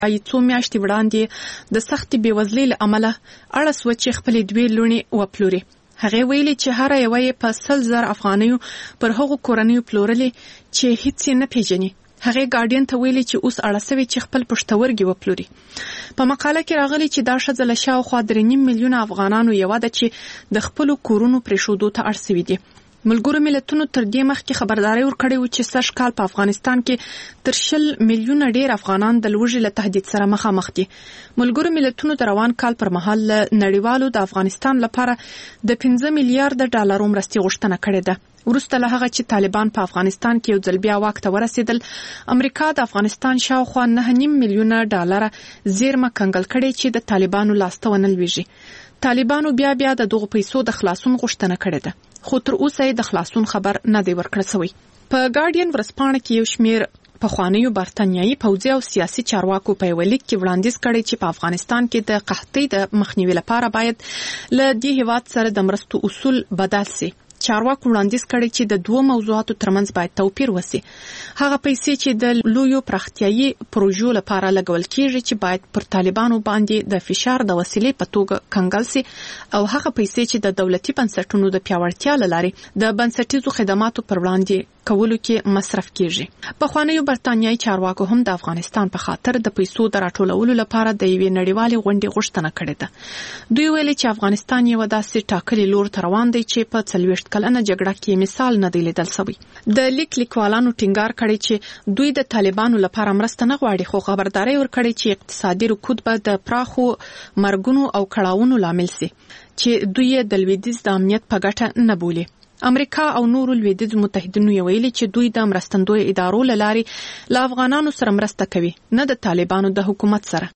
څو میاشتې وړاندې د سختې بېوزلۍ له امله اړه سوه چې خپلې 2 لوڼې وپلوري. هغې ویلي چې هر یوه یې په 100,000 افغانیو پر هغو کورنیو پلورلې چې هیڅ یې نه پیژني. هغې ګارډین ته ویلي چې اوس اړه سوي چې خپل پښتورګي وپلوري. په مقاله کې راغلي چې دا ښځه له شاوخوا 3.5 میلیونه افغانانو یوه ده چې د خپلو کورونو پرېښودو ته اړ سوي دي. ملګرو ملتونو تر دې مخکې خبرداری ورکړی و چې سږ کال په افغانستان کې تر 20 میلیونه ډېر افغانان د لوږې له تهدید سره مخامخ دي. ملګرو ملتونو د روان کال پر مهال نړیوالو د افغانستان لپاره د 15 میلیارډ ډالرو مرستې غوښتنه کړې ده. وروسته له هغه چې طالبان په افغانستان کې یو ځل بیا واک ته ورسېدل، امریکا د افغانستان شاوخوا 9.5 میلیونه ډالر زیرمه کنګل کړې چې د طالبانو لاسته ونه لویږي. طالبانو بیا د دغو پیسو د خلاصون غوښتنه کړې ده، خو تر اوسه یې د خلاصون خبر نه دی ورکړل شوی. په ګارډین ورځپاڼه کې یو شمېر پخوانیو برتانیایي پوځي او سیاسي چارواکو په یوه لیک کې وړاندیز کړی چې په افغانستان کې د قحطۍ د مخنیوي لپاره باید له دې هیواد سره د مرستو اصول بدل شي. چارواکو وړاندیز کړی چې د 2 موضوعاتو ترمنځ باید توپیر وسی. هغه پیسې چې د لویو پراختیایي پروژو لپاره لګول کیږي چې باید پر طالبانو باندې د فشار د وسیلې په توګه کنګل شي، او هغه پیسې چې د دولتي بنسټونو د پیاوړتیا لپاره د بنسټیزو خدماتو پر وړاندې کولو کې مصرف کیږي. پخوانیو برتانیایي چارواکو هم د افغانستان په خاطر د پیسو د راټولولو لپاره د یوې نړیوالې غونډې غوښتنه کړې ده. دوی ویلي چې افغانستان یو داسې ټاکلي لور ته روان دی چې په 40 کلنه جګړه کې مثال نه دی لیدل شوی. د لیکوالانو ټینګار کړی چې دوی د طالبانو لپاره مرسته نه غواړي، خو خبرداري ورکړي چې اقتصادي رکود به د پراخو مرګونو او کړاوونو لامل شي چې دوی د لویدیځ د امنیت په ګټه نه بولي. امریکا او نورو لویدیځ متحدینو ویلي چې دوی د مرستندوی ادارو له لارې له افغانانو سره مرسته کوي، نه د طالبانو د حکومت سره.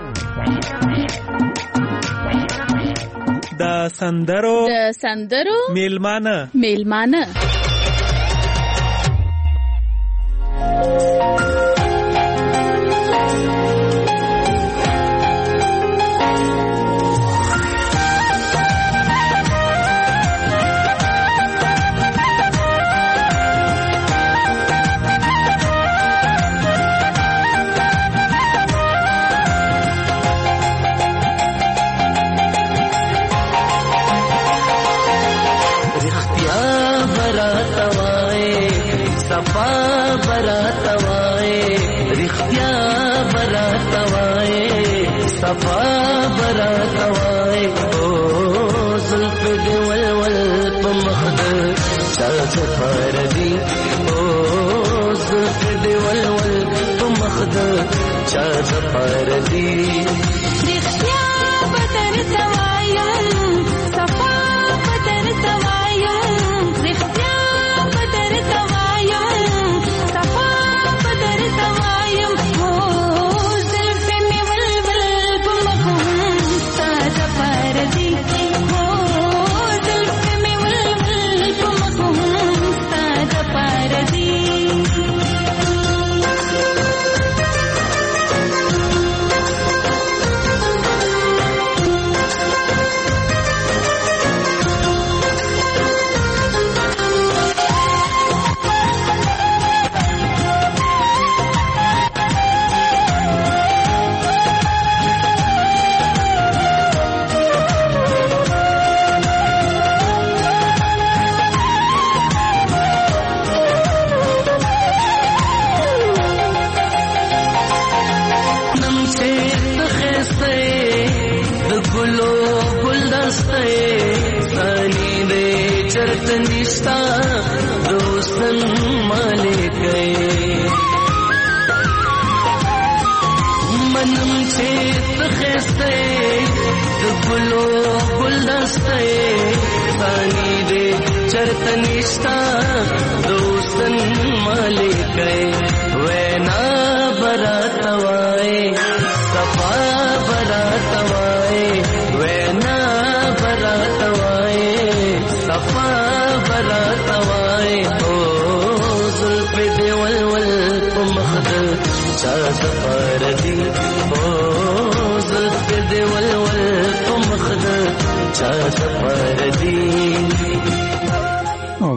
د سندرو میلمانه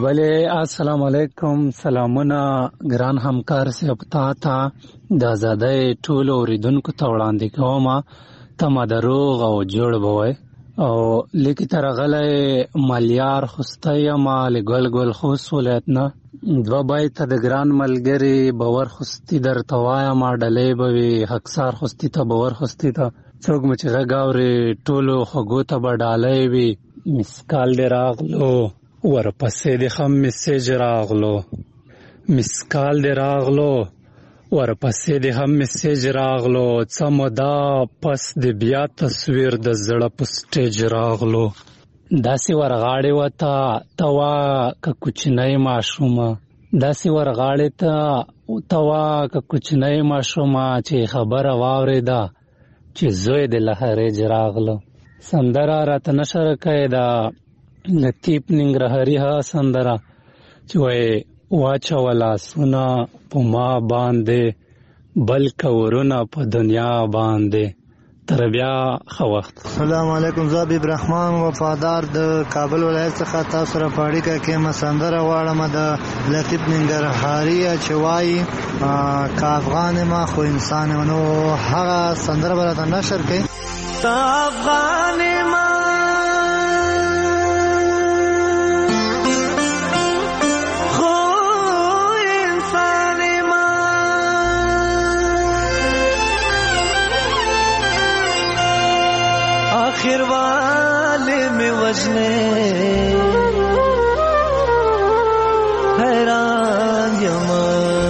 بله السلام علیکم. سلامونه ګران همکار صاحب تا د آزادۍ ټولو اوریدونکو ته وړاندې کوم. تمه د روغ او جوړ بوئ او لیکي تر غلې مالیار خوستی ما لګل ګل خوس ولایت نه دوا بای ته د ګران ملګری باور خوستی در توایا ما ډلې بوي حقصار خوستی ته باور خوستی ته څوک مچ غاوري ټولو خغو ته بډالې وي مسکال دی راغلو ورپسې د خم میسج راغلو مسکال دی راغلو ورپسې د هم میسج راغلو څمدا پس د بیا تصویر د زړه په سټیج راغلو داسې ورغاړې وتا توا ک کوچنۍ ماشومه داسې ورغاړې ته توا ک کوچنۍ ماشومه چې خبره واورېده چې زوی د لهرې راغلو سندره راته نشر کېدا لطیف ننګرهاري ها سندره چې وای واچولا سنا په ما باندې بلکې ورونه په دنیا باندې تر بیا خو وخت. السلام علیکم. زه حبیب رحمان وفادار د کابل ولایت څخه تاسو را پاړیکه کې مسندره واړم د لطیف ننګرهاري چې وای کا افغان ما خو انسان نو هغه سندره برته نشر کړي. افغان ما आखिर वाले में वजने हैरान यमन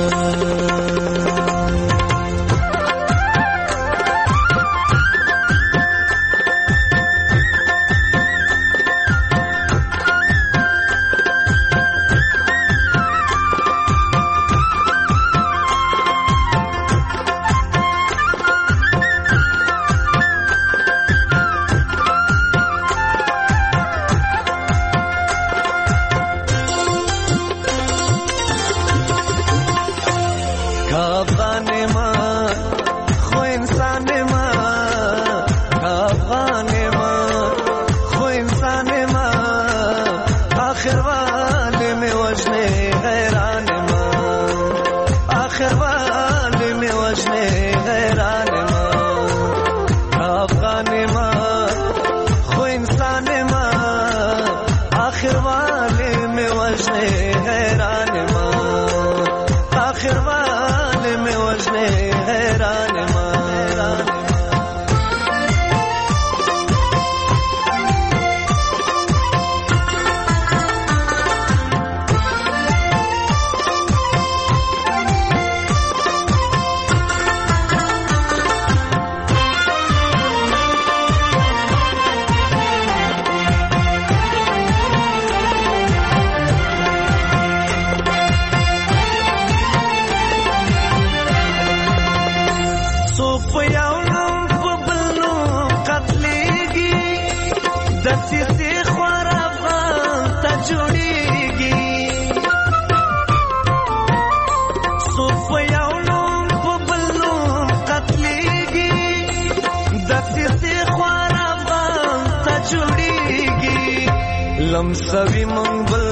लमसबी मंगल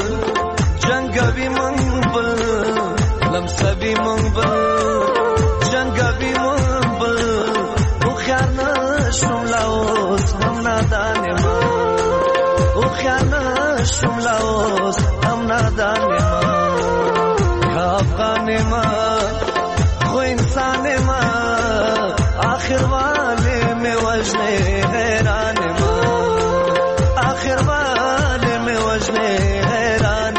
जंगबी मंगल लमसबी मंगल जंगबी मंगल उख्याना शुमलाओस हम नादाने मां उख्याना शुमलाओस हम नादाने मां अफगाने मां खो इंसाने मां आखिर वाले में वजने हैराने मां आखिर वाले में वजने हैरान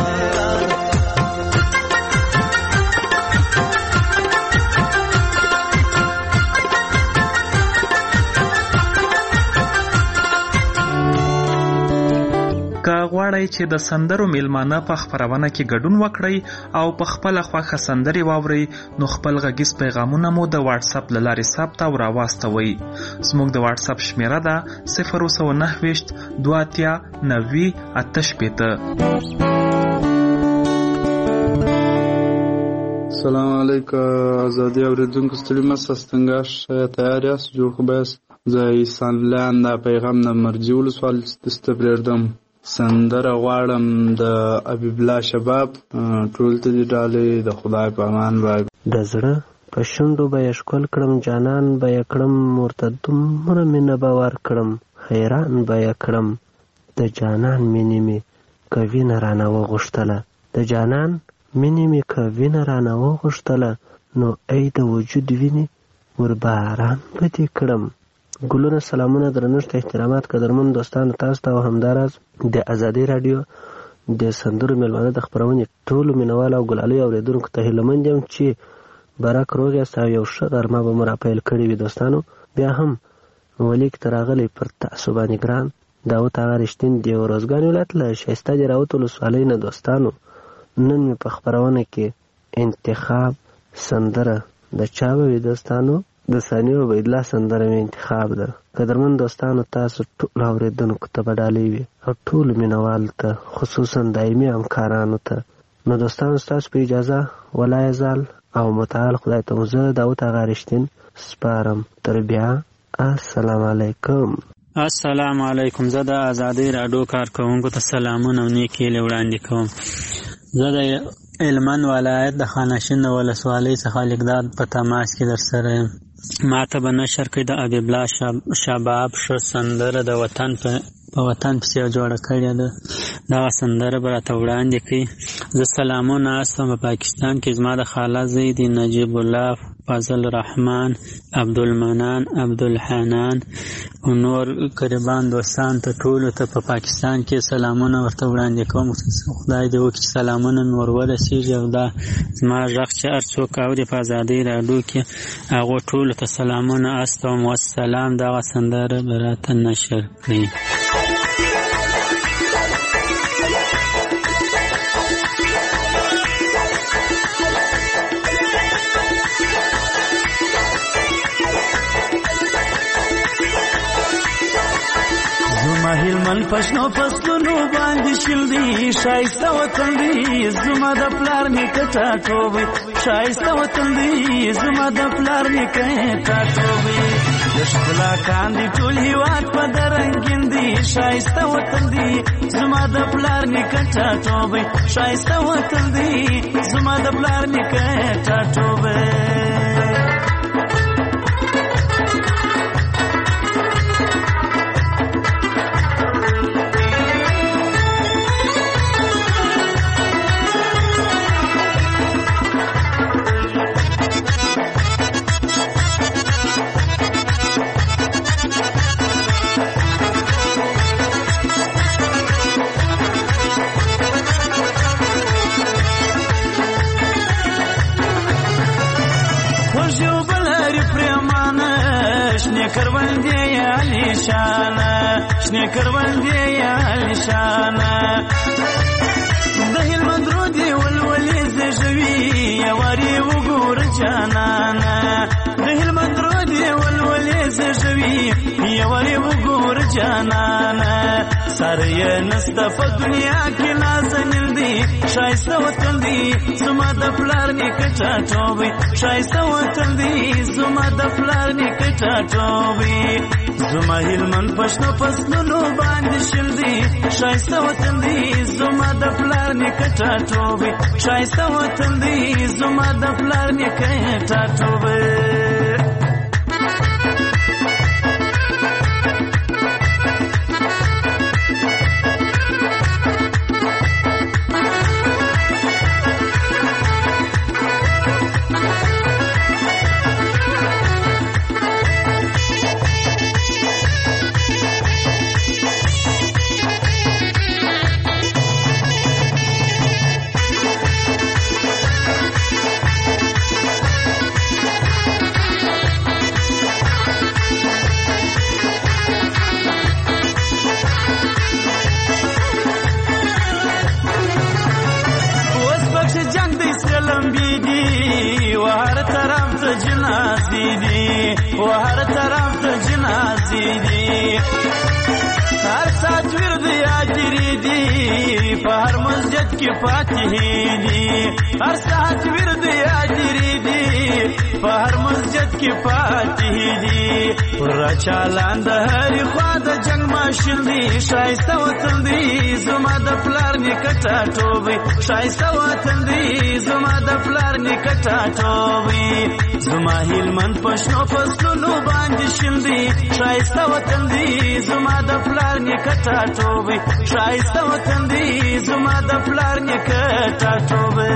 غواړئ چې د سندرو میلمانه په خپرونه کې ګډون وکړئ او په خپل خوښه سندري واورئ نو خپل غږیز پیغامونه مو د واتس اپ له لارې ثبت او راواستوئ. زموږ د واتس اپ شمیره ده 029 2 90 88. السلام علیکم آزادی اوریدونکو ستړي مشه ستنګاش تیار یاست جوړ خو بس زه ایسان لاند پیغام نه مرجول سوال دسته پرېږدم. سندره غواړم د حبیب الله شباب. ټول ته دې ډالۍ د خدای په امان وای. د زړه په شونډو به یې ښکل کړم، جانان به یې کړم، ورته دومره مینه به ورکړم، حیران به یې کړم. د جانان مینې مې که وینه رانه وغوښتله، د جانان مینې مې که وینه رانه وغوښتله، نو ای د وجود وینې ور باران به دې کړم. ګلونه، سلامونه، درنښت، احترامات قدرمن دوستانو تاسو ته او همداراز د ازادي راډیو د سندرو میلمانه د خپرونې ټولو مینوالو او ګلالیو اورېدونکو ته هیلهمند یم چې برک روغ یاست او یو ښه غرمه به مو راپیل کړې وي. دوستانو بیا هم ولیک ته راغلی پر تاسو باندې ګران داود هغه رښتین د روزګان ولایت له ښایسته جراوت ولسوالۍ نه. دوستانو نن مې په خپرونه کې انتخاب سندره د چا به وي؟ دوستانو د ثاني عبیدالله سندره مې انتخاب ده. قدرمن دوستانو تاسو ټولو اورېدونکو ته به ډالۍ وي او ټولو مینوالو ته، خصوصا دایمي همکارانو ته. نو دوستانو ستاسو په اجازه ولا یزال او متعال خدای ته زه داود هغه رښتین سپارم. تر بیا السلام علیکم. السلام علیکم. زه د ازادي راډیو کارکوونکو ته سلامونه او نیکې هیلې وړاندې کوم. زه د هلمند ولایت د خانشین ولسوالۍ څخه لیکداد په تماس کې در سره یم. ما ته به نشر کړي د حبیب الله شباب ښه سندره د وطن په وطن پسې جوړه کړې ده. دغه سندره به راته وړاندې کړي. زه سلامونه استم په پاکستان کې زما د خاله زوی دی نجیب الله، فضل رحمان، عبدالمنان، عبدالحنان او نور قریبان دوستان ته ټولو ته په پاکستان کې سلامونه ورته وړاندې کوم. خدای دې وکړي چې سلامونه مې ور ورسېږي او دا زما غږ چې هر څوک اوري په ازادۍ راډیو کې هغو ټولو ته سلامونه استوم. والسلام. دغه سندره به راته نشر کړي. هلمند پښنو فصلونو باندې شیل دی، شایسته وطن دی زما د پلار نیکه ټاټوبی، شایسته وطن دی زما د پلار نیکه ټاټوبی، د ښکلا کاندي ټول هیواد په درنګین دی، شایسته وطن دی زما د پلار نیکه ټاټوبی، شایسته وطن دی زما د پلار نیکه ټاټوبی. شنه کروندې یا نشانه د هلمند رودې ولولې زژوي یوارې وګوره جانانه، د هلمند رودې ولولې زژوي یوارې وګوره جانانه، سر یې نسته په دنیا کې نازنین دی، شایسته وطن دی زما د پلار نیکه ټاټوبی، شایسته وطن دی زما د پلار نیکه ټاټوبی. زما هلمند پښنو فصلونو باندې شیل دی، شایسته وطن دی زما د پلار نیکه ټاټوبی، شایسته وطن دی زما د پلار نیکه ټاټوبی. وهر طرف ته جنازې دي، هر ساعت ورد یاجري دي، په هر مسجد کې فاتحې دي، هر ساعت ورد یاجري دي، په هر مسجد کې فاتحې دي پر چالان د هرې خوا د جنګ ماشین دي ښایسته وطن دی زما د پلار نیکه ټاټوبی ښایسته وطن دی زما د پلار نیکه ټاټوبی زما هلمند په شنو فصلونو باندې شین دی ښایسته وطن دی زما د پلار نیکه ټاټوبی ښایسته وطن دی زما د پلار نیکه ټاټوبی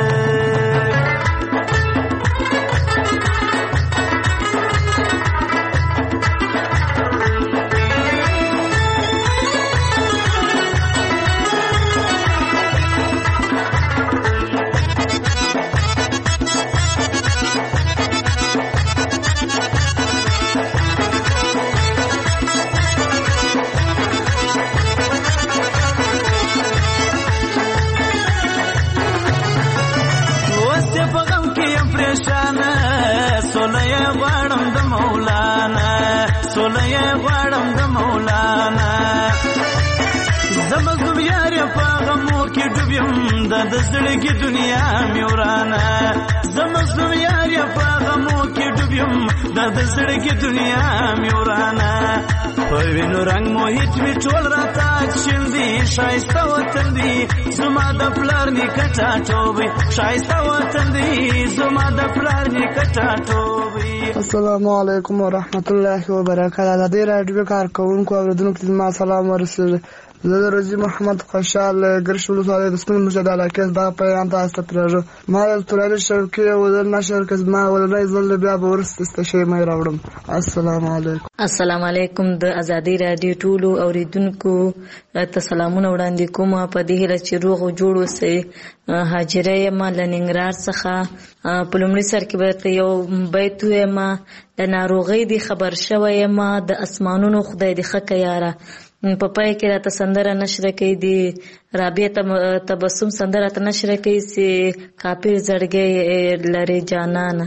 د زړګي دنیا مې ورانه زمزم یار یا په غمو کې ډوب یم د زړګي دنیا مې ورانه په وینو رنګ محیط مې ټول راته شیندي ښایسته وطن دی زما د پلار نیکه ټاټوبی ښایسته وطن دی زما د پلار نیکه ټاټوبی. السلام علیکم ورحمت الله وبرکاته. د دې راډیو کارکونکو اوریدونکو ته ما سلام ورسوي. زه د روزي محمد خوشحال ګرشي ولسوالۍ د ستون مجد علاقې دا پیغام تاسو ته پرېږدم. ما د تورالي شوکې او د نشر کس ما ولنۍ ځل بیا به ورسته شي مې راوړم. السلام علیکم. السلام علیکم. د ازادي رادیو ټولو اوریدونکو ته سلامونه وړاندې کوم. په دې هیله چې روغ او جوړ اوسئ. هاجره یم له ننګرهار څخه. په لومړي سر کې به یو بیت ویم. د ناروغۍ دی خبر شوی یم د اسمانونو خدای دې ښه که یاره. په پای کې راته سندره نشره کوي دی رابعه تبسم سندره ته نشره کوي سي کافر زړګي لري جانانه.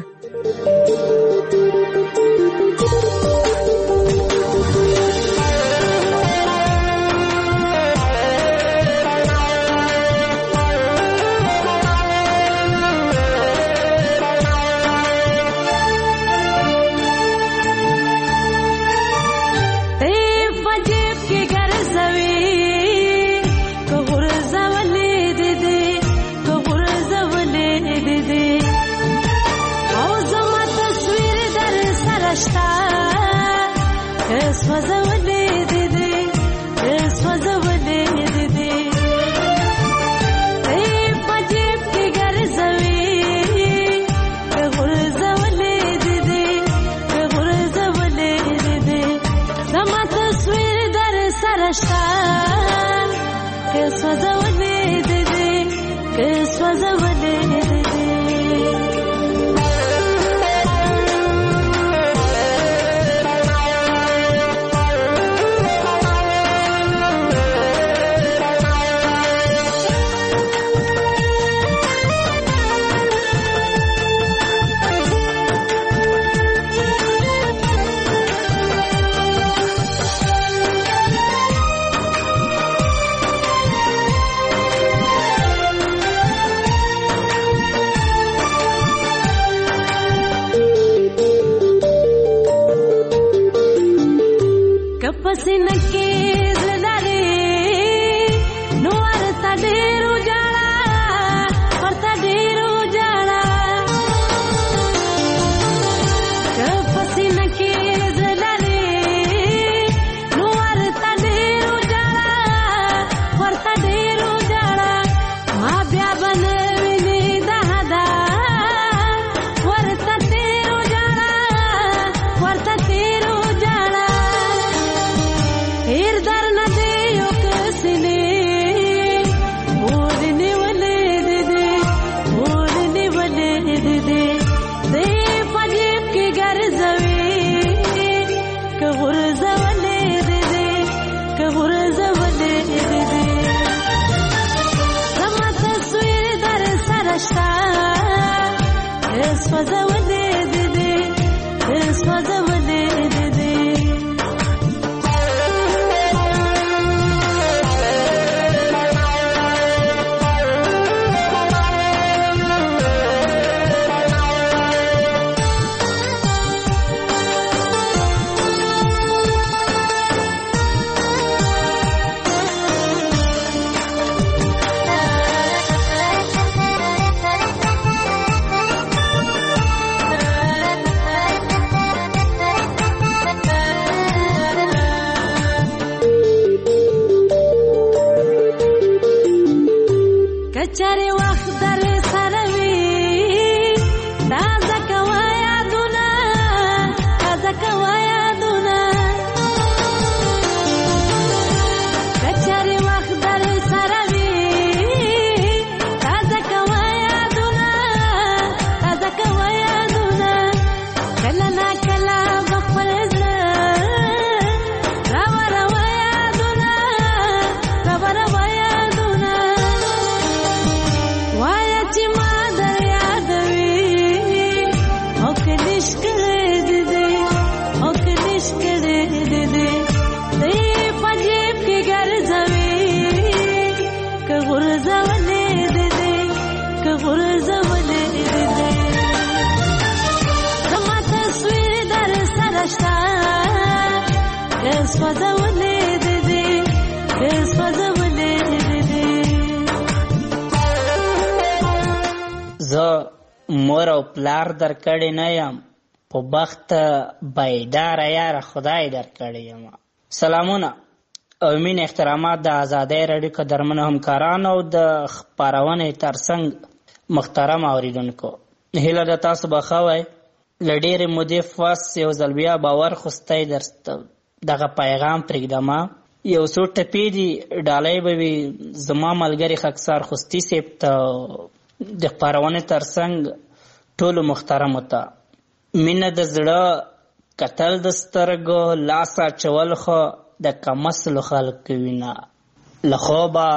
کچره وخت در سره وي تازه کوه یادونه تازه کوه یادونه کچره وخت در سره وي تازه کوه یادونه تازه کوه یادونه کله نا کله بخپل زړه راوړه یادونه راوړه یادونه وایه چې ما در یادوي او که نش کړی دې دې او که نش کړی دې دې دی په جیب کې ګرځوي که غورځولې دې دې که غورځولې دې دې زما تصویر در سره شته که سوځولې دې دې که سوځولې دې دې زه مور او پلار در کړی نه یم په بخت بیداره یاره خدای در کړی یم. سلامونه او مین احترامات د ازادۍ راډیو قدرمنو همکارانو او د خپرونې ترڅنګ محترم اوریدونکو، هیله ده تاسو به ښه وئ. له ډېرې مودې پس یو ځل بیا باور خوستی درته دغه پیغام پرېږدمه. یو څو ټپې دي ډالۍ به وي زما ملګري خاکسار خوستي صاحب ته د خپرونې ترڅنګ ټولو محترمو ته. مینه د زړه کتل د سترګو لاس اچول خو د کمسلو خلکو وینه له خوبه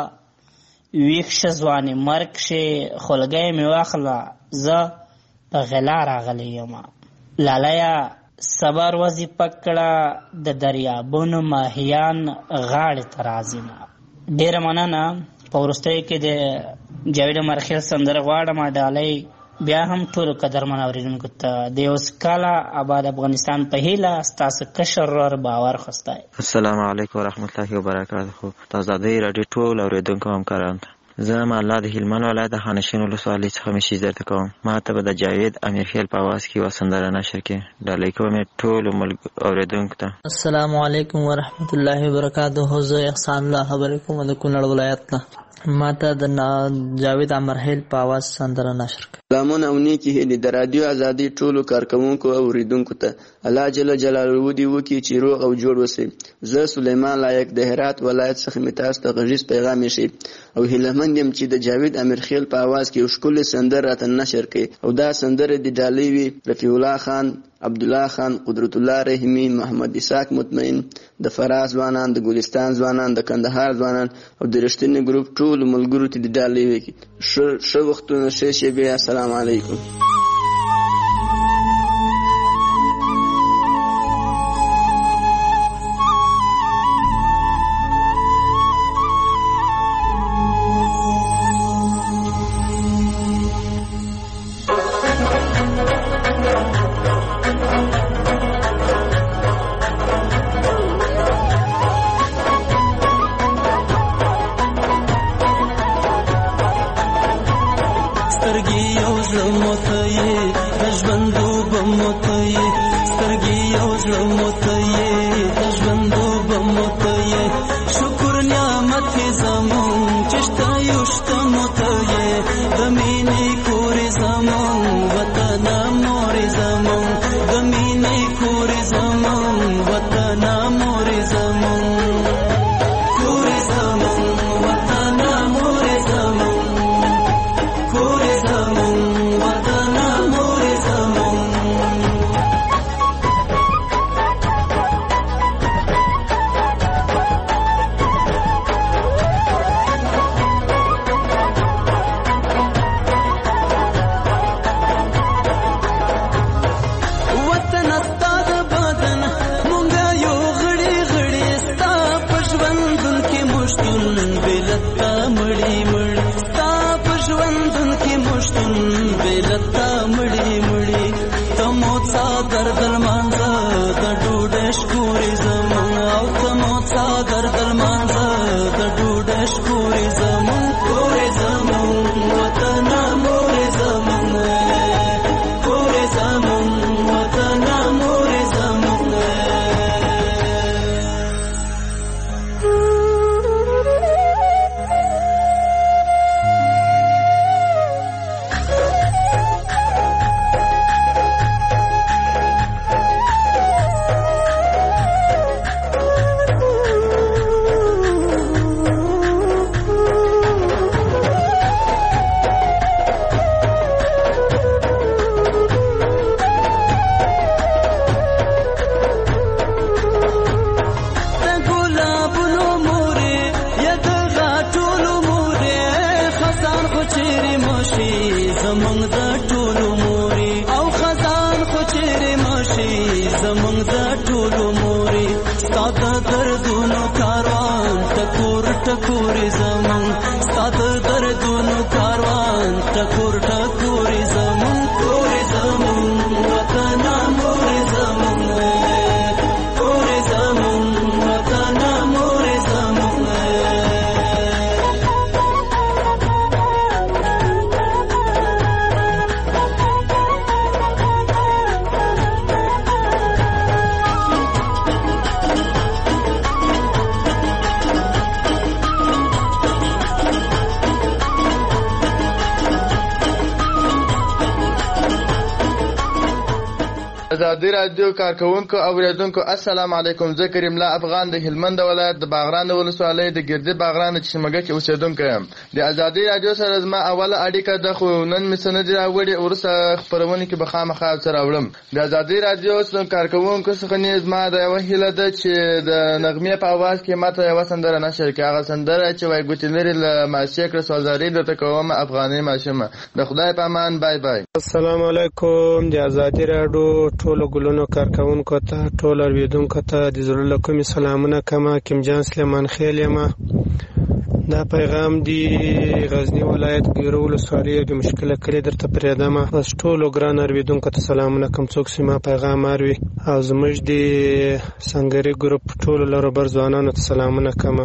ویښ شه ځوانې مرګ شي خولګۍ مې واخله زه په غلا راغلی یم. لالیه صبر وظیفه کړه د دریابونو ماهیان غاړې ته راځینه. ډېره مننه. په وروستیو کې د جاوید مرخیل سندره غواړم ډالۍ بیا هم ټولو قدرمن اورېدونکو ته د یو سکاله آباد افغانستان په هیله ستاسو کشر ورور باور خوستی. السلام علیکم ورحمت الله وبرکاته. د ازادۍ راډیو ټول اورېدونکو همکارانو ته زه الله د هلمند ولایت د خانشین ولسوالۍ څخه میسیج درته کوم. ما ته به د جاوید امیرخیل په اواز کې یوه سندره نشر کې ډالۍ کوم ټولو اورېدونکو ته. السلام علیکم ورحمت الله وبرکاته. زه احسان الله خبرې کوم د کونړ ولایت نه. ما ته د جاوید امیرخیل په اواز سندره نشر کړه. سلامونه او نیکې هیلې د رادیو ازادۍ ټولو کارکوونکو او اورېدونکو ته الله جل جلاله دې وکړي چې روغ او جوړ اوسئ. زه سلیمان لایق د هرات ولایت څخه مې تاسو ته غږیز پیغام ایښی او هیلهمند یم چې د جاوید امیرخیل په اواز کې یو ښکلې سندره راته نشر کړي او دا سندره د ډالۍ وي رفیع الله خان، عبدالله خان، قدرت الله رحیمی، محمد اسحاق مطمئن، د فراه ځوانان، د ګلستان ځوانان، د کندهار ځوانان او د رښتینې ګروپ ټولو ملګرو ته د ډالۍ وکړي. ښه وختونه، ښې شېبې. السلام علیکم. ټولو مورې ستا د دردونو کاروان ټکور ټکورې زمون ستا د دردونو کاروان ټکور ټکورې زمون کورې زمون وطن مورې زمون کورې زمون وطن مورې زمون ازادي رادیو کارکونکو او اوریدونکو السلام علیکم. زه کریم الله افغان د هلمند ولایت د باغران ولسوالۍ د ګردې باغران د چشمګه کې اوسیدونکی یم. د ازادي رادیو سره زما اوله اړیکه ده، خو نن مې څه نه دي راوړي. وروسته خپرونې کې به خامخا څه راوړم. د ازادي رادیو کارکونکو څخه نیز ما د یوه هیله ده چې د نغمې په اواز کې ماته یوه سندره نشر کړي. هغه سندره چې وایي ګوتې لرې له ماشې کړه سوالزاري درته کومه افغانۍ ماشومه. د خدای په امان. بای بای. السلام علیکم. د ازادي رادیو ټولو ګلونو کارکونکو ته ټول اوریدونکو ته د زړه له کومې سلامونه کوم. حکیم جان سلیمان خیل یم. دا پیغام دی غزنی ولایت ګیرو ولسوالۍ د مشکله کلی درته پرېږدم. بس ټولو ګران اوریدونکو ته سلامونه کوم څوک چې ما پیغام اوري، او زموږ د سنګري ګروپ ټولو لروبر ځوانانو ته سلامونه کوم،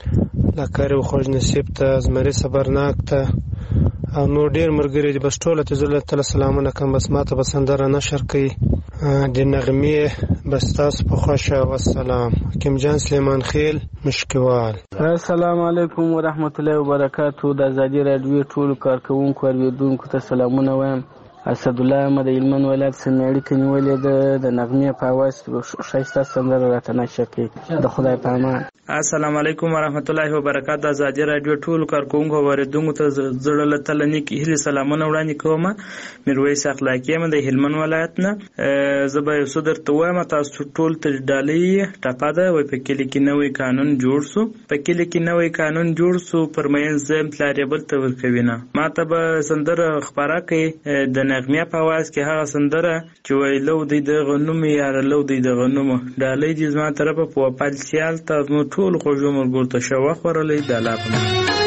لکاري و خوږ نصیب ته، زمري صبرناک ته او نور ډېر ملګري دي. بس ټولو ته زه تعالی سلامونه کوم. بس ماته به سندره نشر کوي د نغمې. بس تاسو په خوښه. والسلام. حکیم جان سلیمان خیل مشکوال. السلام علیکم ورحمت الله وبرکاتو. د ازادي رادیو ټولو کارکونکو اوریدونکو ته سلامونه وایم. اسد الله احمد هلمند ولایت څخه اړیکه نیولې ده. د نغمې په اواز ښایسته سندره راته نشر کړي. د خدای په امان. السلام علیکم ورحمت الله وبرکاتو. د ازادي رادیو ټولو کارکونکو اوریدونکو ته زړه له تله نیک هیلې سلامونه وړاندې کوم. میرویس اخلاقی یم د هلمند ولایت نه. زه به یو څه درته وایم. تاسو ټول ته ډالۍ ټپه ده. وایي په کلي کې نوی قانون جوړ سو، په کلي کې نوی قانون جوړ سو، پر مینځ ځم پلار یې بل ته ورکوي نه. ما ته به سندره خپاره کوي د نغمې په اواز کې، هغه سندره چې وایي لو دی د غنوم یاره لو دی د غنوم. ډالۍ دې زما طرفه په وپال سیال ته زموږ ټول خوږو ملګرو ته ښه وخت ورلی. د الله په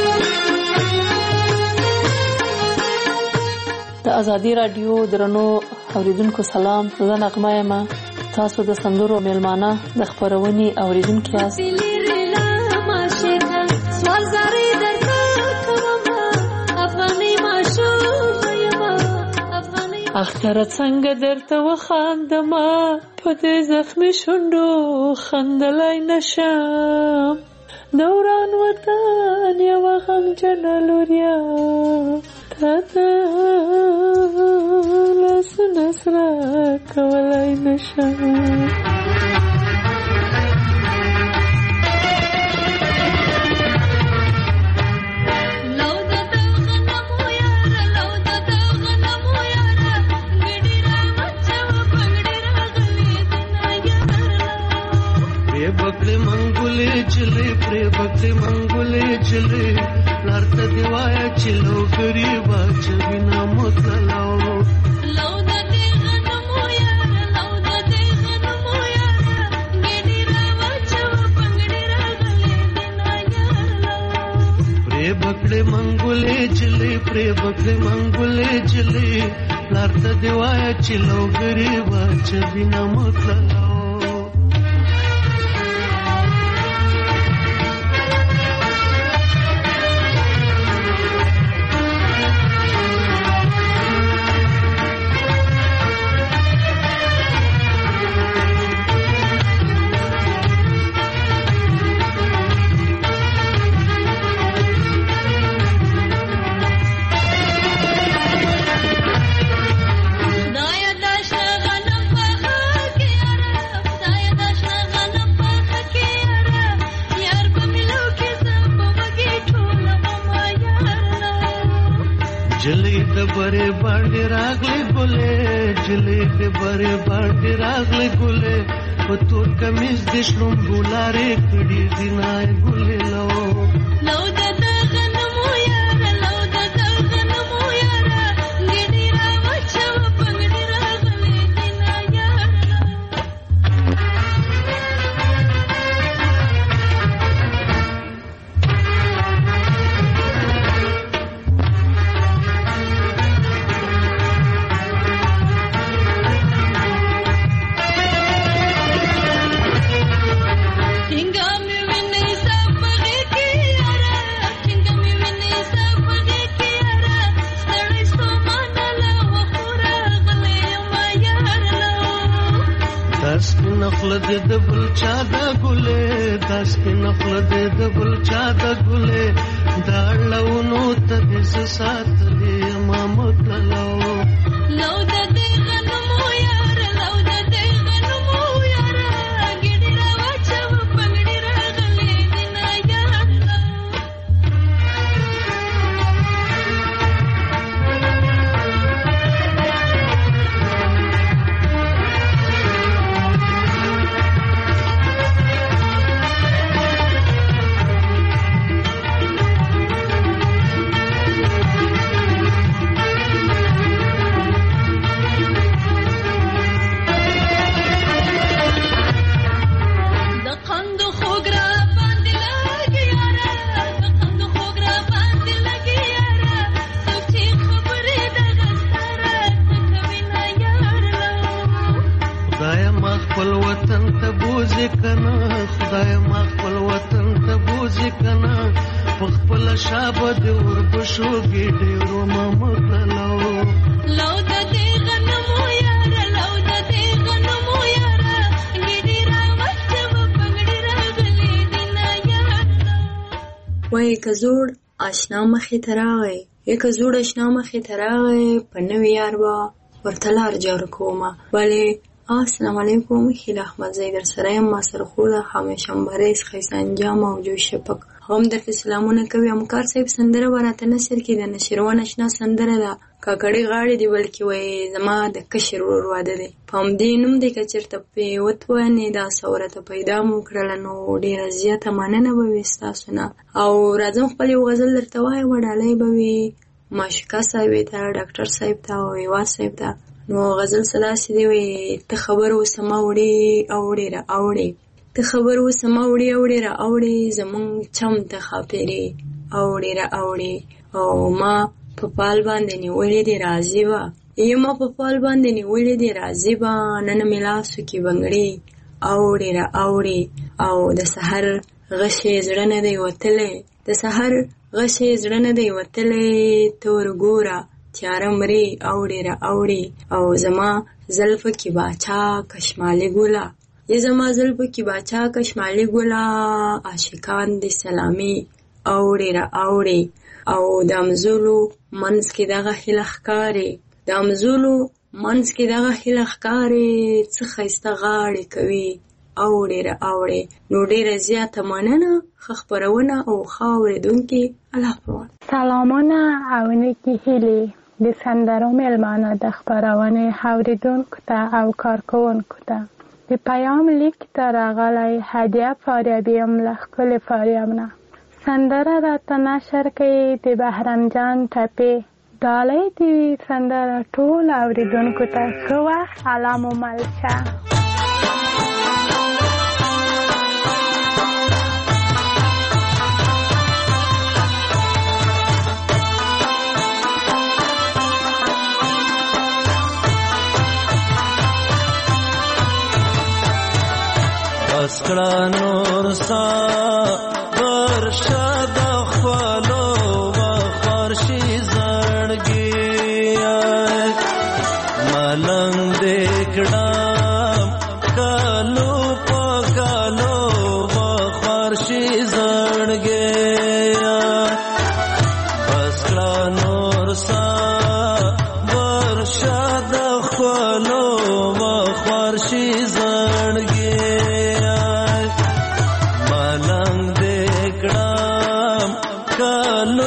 د ازادي رادیو درنو اوریدونکو سلام. زه نغمه یم. تاسو د سندرو میلمانه د خپرونې اوریدونکي یاست. اختر څنګه درته وخاندمه په دې زخمي شونډو خندلای نشم. دوران وطن یوه غمجنه لوریا تا ته لاسونه سره کولای نشم. بکړې منګولې چلې پرې بکړې منګولې چلې لارته دی وایا چې لوګري باچ بنا متلاو لو د دې غنمو یار لو د دې غنمو یار ګډي را واچو پنګړي راغلې بنا یار پرې بکړې منګولې چلې پرې بکړې منګولې چلې لارته دی وایا چې لوګري باچ بنا متلاو. بره باندې راغلي ګلې جلې دې بره باندې راغلي ګلې په تور کمیز دې شلون ګولارې کړي دینای ګلې لو لو د غنمو یار لو د غنمو یار ګډي را وچو پنګړي راغلي دینای یار نخله دې د بل چا د ګلې دا سپینه خوله دې د بل چا د ګلې دا اړولو ته دې زه ساتلې یمه مکللو لو د دې غنمو یاره لو د دې غنمو یاره ګډې راواچوه پګړې راغلې دې نه یاره خپل وطن ته بوزي کنه خدای ما خپل وطن ته بوزي کنه په خپل شابه د وربشو ګډیرو ما مکللو لو د دې غنمو یاره لو د دې غنمو یاره ګډې راواچوه پګړې راغلې دې نه یاره وایي که زوړ اشنا مخې ته راغی که زوړ اشنا مخې ته راغی په نوي یار به ورته لار جوړ کومه ولې السلام علیکم هیله احمد زی در سره یم ما سره خو د همیشم بریس خیس انجام او جو شپک هم درته سلامونه کوي همکار صاحب سندره ورته نشر کې د نشروان اشنا سندره ده کاکړی غاړې دی بلکې وایي زما د کشر ورور واده دی په همدې نوم دی که چېرته پې وتوانې دا ثورته پیدا مو کړله نو ډېره زیاته مننه به وي ستاسو نه او راځم خپل یو غزل درته وایم ډالۍ به وي معشوقه صاحبې ته ډاکټر صاحب ته او هیواد صاحب ته نو غزل صداسې دی وایي ته خبر اوسه ما وړې اوړې را اوړې ته خبر اوسه ما وړې اوړې را اوړې زمونږ چم ته ښاپېرې اوړې را اوړې او ما په پال باندې نیولې دې راضي وه یما په پال باندې نیولې دې راضي وه نن مې لاسو کې بنګړې اوړې را اوړې او د سحر غشې زړه نه دی وتلی د سحر غشې زړه نه دی وتلی تور ګوره تیاره مرې اوړې را اوړې او زما زلفو کې باچا کشمالي ګله زما زلفو کې باچا کشمالي ګله عاشقان دې سلامي اوړې را اوړې او د امزولو منځ کې دغه هیله ښکارې د امزولو منځ کې دغه هیله ښکارې څه ښایسته غاړې کوي اوړې را اوړې نو ډېره زیاته مننه ښه خپرونه او ښه اورېدونکي الله پروان سلامونه او نیکې هیلې د سندرو میلمانه د خپرونې اورېدونکو ته او کارکوونکو ته د پیام لیک ته راغلی هدیه فاریابي یم له ښکلې فاریاب نه سندره راته نشر کوي د بهرام جان ټپې ډالۍ دې وي سندره ټول اورېدونکو ته ښه وخت الله مو مل شه اسکړه نور سا برشاد خپلو وخرشي زړګي ملنګ دکړم کالو پکالو وخرشي زړګي اسکړه نور سا برشاد خپلو وخرشي زړګي ملنګ دکړم کالو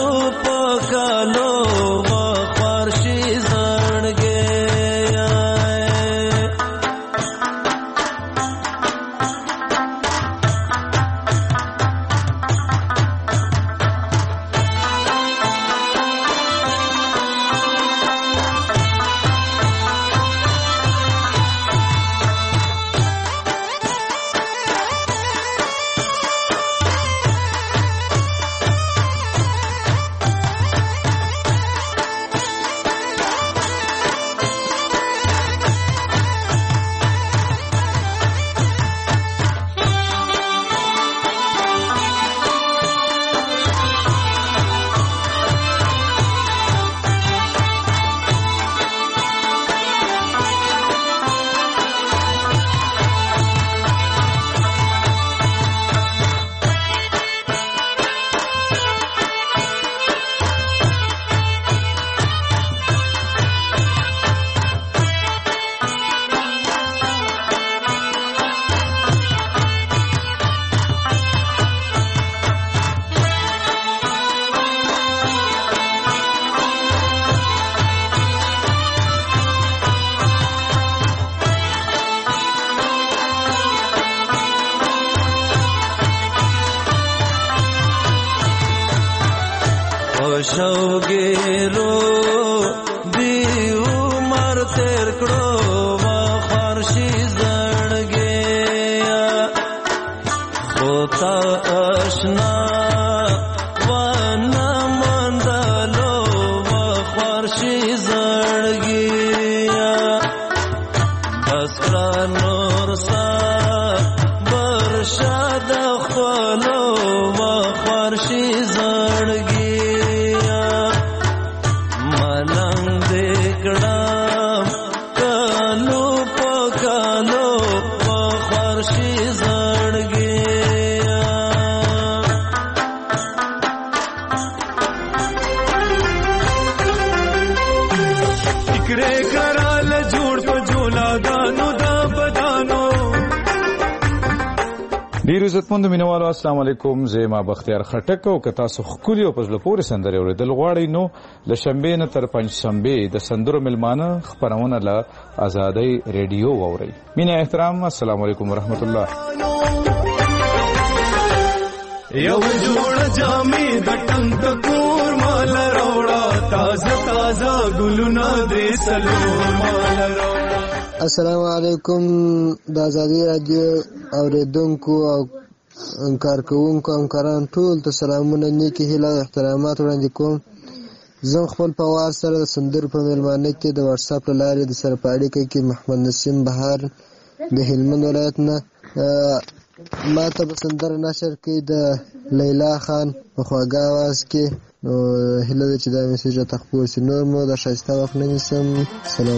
شوګیرو دی عمر تیر کړو ما خورشي زړګیا خوتا آشنا وانا مندلو ما خورشي زړګیا بسرا نور سا برشاد خپلو ما خورشي زړګیا ملنګ دکړم کالو پکالو ما خورشي زړګیا فکرې کرال جوړ په جولاګانو دا بدانو. ډیر عزتمند مینوالو السلام علیکم. زما بختیار خټک او که تاسو خولي او پزله پورې سندره اوریدل غواړئ نو ل شنبه نه تر پنځشنبه د سندرو ملمانه خبرونه له آزادۍ ریډیو واورئ. مینه احترام السلام علیکم ورحمت الله. یو جوړ جامې د ټنګ کور مال راوړه تازه تازه ګلونه دې سلور مال راوړه. السلام علیکم د آزادۍ رادیو اوریدونکو او کارکوونکو همکاران ټول ته سلامونه نیکې هیله او احترامات وړاندې کوم. زه خپل په وار سره د سندرو په میلمانه کې د واتساپ له لارې د سره په اړیکه کې محمد نسیم بهار د هلمند ولایت نه ما ته په سندره نشر کې د لیلا خان په خواږه آواز کې نو هیله ده چې دا میسیج راته خپور سي. نور مو د ښایسته وخت نه نیسم. سلام.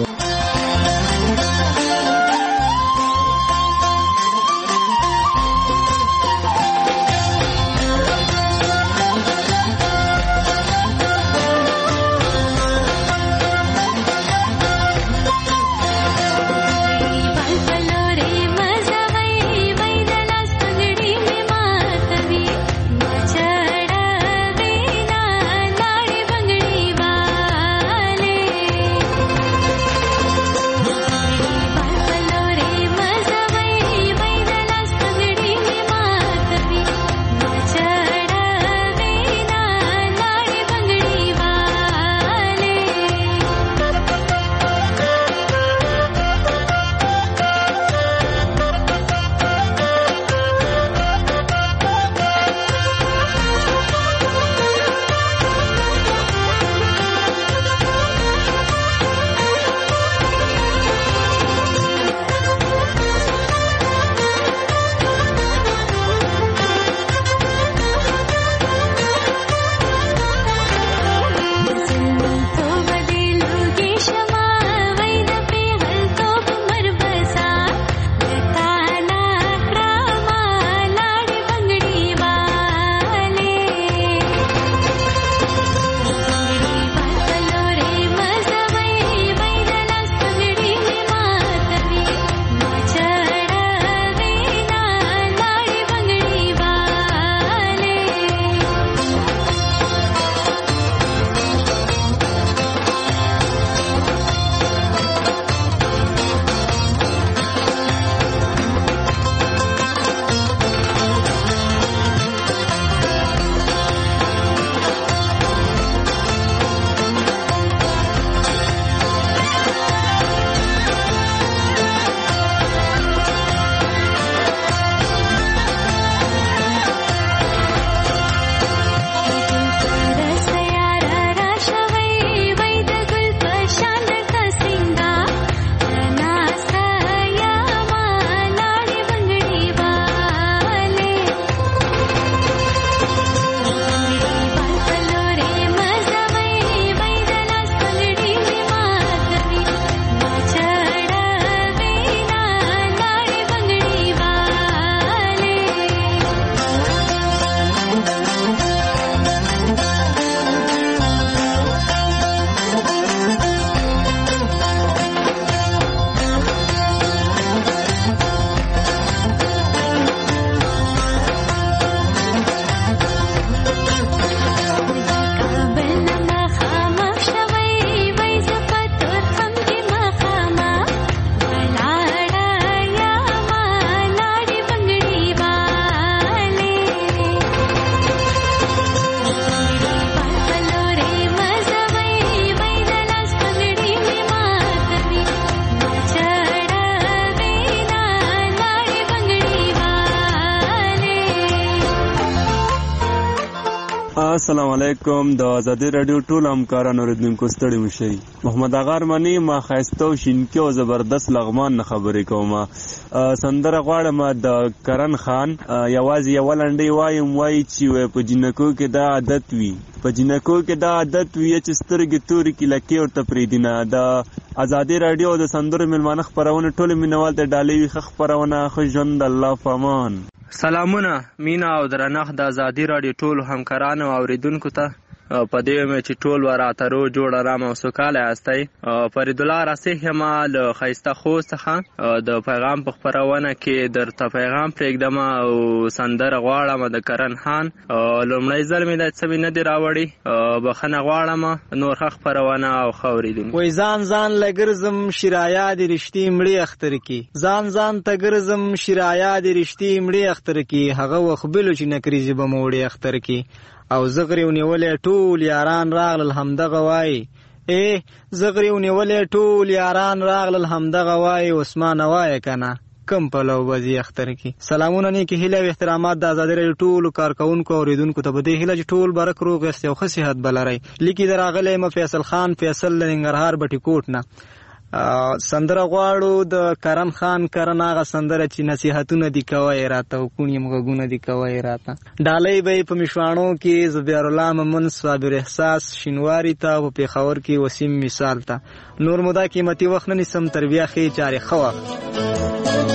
السلام علیکم. د ازادي رادیو ټول همکارانو اوریدونکو ستړي مشئ. محمد اغا ارمني ما ښایسته او شینکي او زبردست لغمان نه خبرې کوم. سندره غواړم د کرن خان یوازې یوه لنډۍ وایم، وایي چې په جنکو کې دا عادت وي، په جنکو کې دا عادت وي چې سترګې تورې کې لکې ورته پرېږدي نه. د ازادي رادیو د سندرو میلمانه خپرونه ټولې مینوال ته ډالۍ وي. ښه خپرونه، ښه ژوند، الله په امان. سلامونه، مینا او درنښت د ازادي رادیو ټولو همکارانو او اوریدونکو ته. په دې مې چې ټول وراترو جوړ آرام او سوکاله یاستئ. فرید الله راسخ یم له ښایسته خوست څخه د پیغام په خپرونه کې درته پیغام پرېږدم او سندره غواړم د کرن خان. لومړی ځل مې دا څه مې نه دي راوړي، بخښنه غواړم. نور ښه خپرونه او ښه اورېدونکي. وایي ځان له ګرځم شرایا د رښتې مړې اختر کې، ځان ته ګرځم شرایا د رښتې مړې اختر کې، هغه وخت بلو چې نکریزې به مو وړې اختر کې. او زغری ونیولې ټول یاران راغلل همدغه وای، زغری ونیولې ټول یاران راغلل همدغه وای، عثمان وای کنه کم په لو بځي اختر کې. سلامونه نیکی هیله او احترامات د ازادي رادیو ټولو کارکونکو او اوریدونکو ته. په دې هیله چې ټول برک روغ یاست او ښه صحت بلرئ. لیکي دراغلی م فیصل خان فیصل له ننګرهار بټي کوټ نه. سندره غواړو د کرن خان. کرن هغه سندره چې نصیحتونه دي کوی راته او کونیم غږونه دي کوی راته. ډالۍ به یې په مشواڼو کې زبیر الله ممن صابر احساس شینواري ته، په پېښور کې وسیم مثال ته. نور مو دا قیمتي وخت نه نیسم، تر بیا ښې چارې ښه وخت.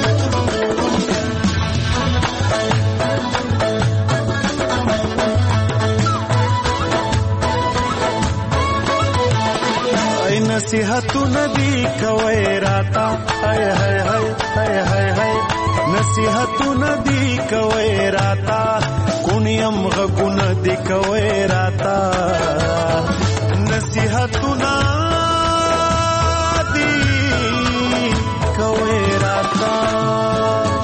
نصیحتونه دی کوي راتا، هاي هاي هاي هاي هاي هاي نصیحتونه دی کوي راتا، کونیم غږونه دی کوي راتا، نصیحتونه دی کوي راتا.